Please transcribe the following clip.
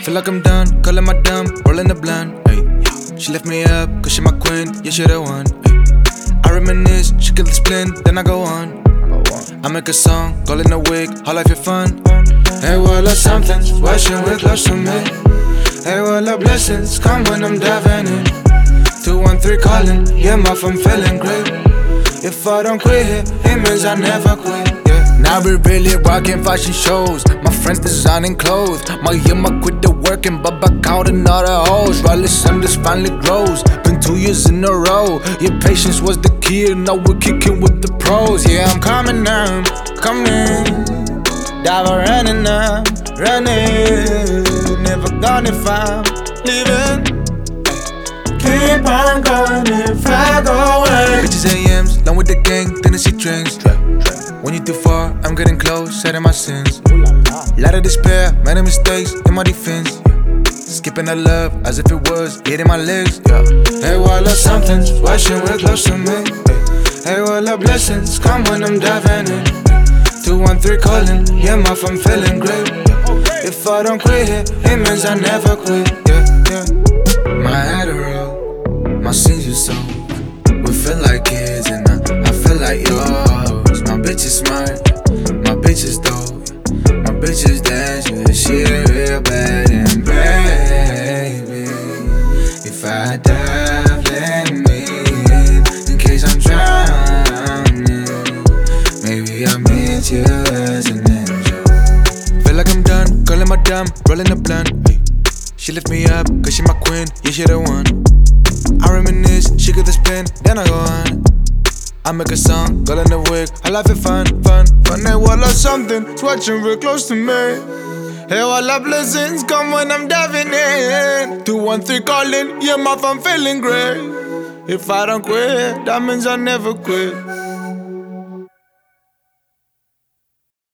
Feel like I'm done, calling my dumb, rolling the blunt. Ay. She left me up, cause she my queen, yeah, she the one. Ay. I reminisce, she kill the splint, then I go on. I make a song, call in a wig, how life is fun. Hey, well, or something's washing with close to me. Hey, well, our blessings come when I'm diving in. 213 calling, yeah, my I'm feeling great. If I don't quit here, it means I never quit. Yeah. Now we really rocking fashion shows. My friends designing clothes. My quit the working, but back out another hoes. Riley Sanders finally grows. Been 2 years in a row. Yeah, patience was the key, and now we're kicking with the pros. Yeah, I'm coming now, coming. Dive running up, running. Never gone if I'm leaving. Keep on going if I go away. Bitches AMs, long with the gang, Tennessee trains. When you too far, I'm getting close, shedding my sins. Lot of despair, many mistakes in my defense. Skipping the love as if it was hitting my legs. Hey, well, or something's washing real close to me. Hey, well, our blessings come when I'm diving in. 213 calling, yeah, my I'm feeling great. If I don't quit here, it means I never quit. Yeah. My Adderall, my sins you so. We feel like kids and I feel like yours. My bitch is smart, my bitch is dope. My bitch is dangerous, she real bad. And baby, if I dive, let me in case I'm drowning. Maybe I'll meet you as an angel. Feel like I'm done, calling my dumb, rolling the blunt. Ay. She lift me up, cause she my queen, yeah, she the one. I reminisce, she get the spin, then I go on. I make a song, girl in the wig, I life is fun. Hey, well, or something, it's watching real close to me. Hey, all our blessings come when I'm diving in. 213 calling, yeah, my I'm feeling great. If I don't quit, that means I never quit.